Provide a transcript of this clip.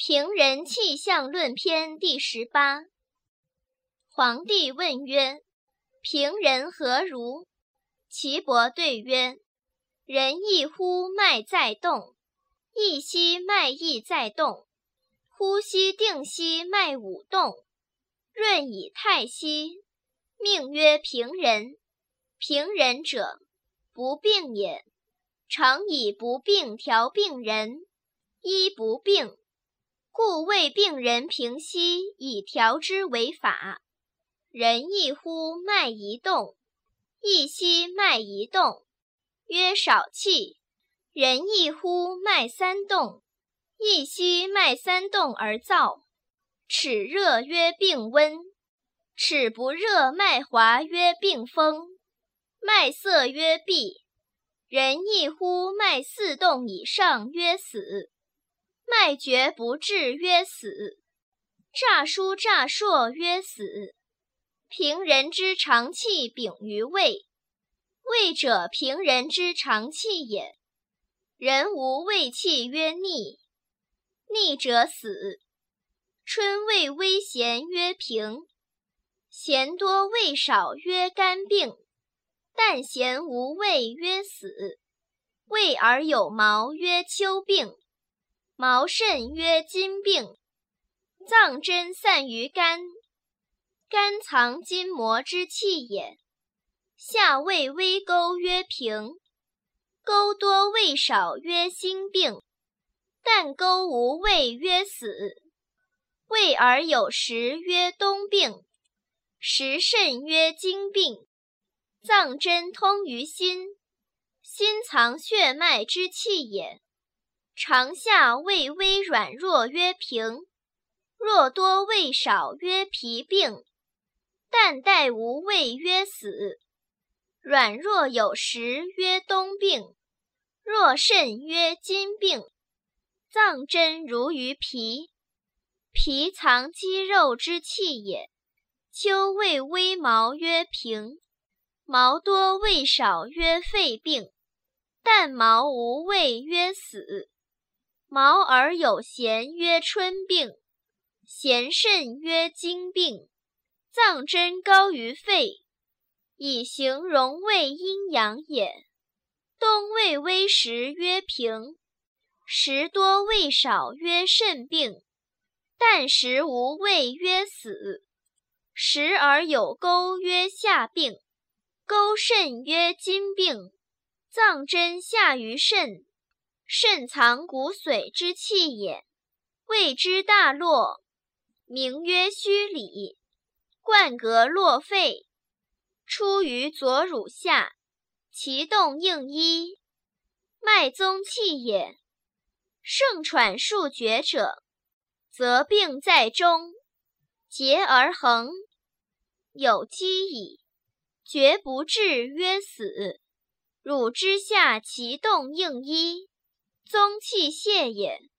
平人气象论篇第18。皇帝问曰：平人何如？岐伯对曰：人一呼脉在动，一息脉亦在动，呼吸定息脉舞动，润以太息，命曰平人。平人者，不病也。常以不病调病人，医不病，故谓病人平息，以调之为法。人一呼脉一动，一息脉一动，曰少气；人一呼脉三动，一息脉三动而燥。齿热曰病温，齿不热脉滑曰病风，脉涩曰闭。人一呼脉四动以上曰死，脉绝不至曰死，诈疏诈硕曰死。平人之常气禀于胃，胃者平人之常气也。人无胃气曰逆，逆者死。春胃微咸曰平，咸多胃少曰肝病，但咸无胃曰死。胃而有毛曰丘病，毛甚曰筋病。脏针散于肝，肝藏筋膜之气也。下胃微沟曰平，沟多胃少曰心病，但沟无胃曰死。胃而有食曰冬病，食甚曰筋病。脏针通于心，心藏血脉之气也。长下胃微软弱曰平，弱多胃少曰脾病，但带无胃曰死。软弱有食曰冬病，弱甚曰筋病。脏针如于脾，脾藏肌肉之气也。丘胃微毛曰平，毛多胃少曰肺病，但毛无胃曰死。毛而有涎曰春病，涎甚曰筋病。脏针高于肺，以形容胃阴阳也。冬胃微实曰平，食多胃少曰肾病，但食无胃曰死。食而有沟曰下病，沟甚曰筋病。脏针下于肾，肾藏骨髓之气也。胃之大络，名曰虚里，贯膈络肺，出于左乳下，其动应一，脉宗气也。盛喘数绝者，则病在中，结而恒，有积矣，绝不至曰死。乳之下其动应一，宗气泄也。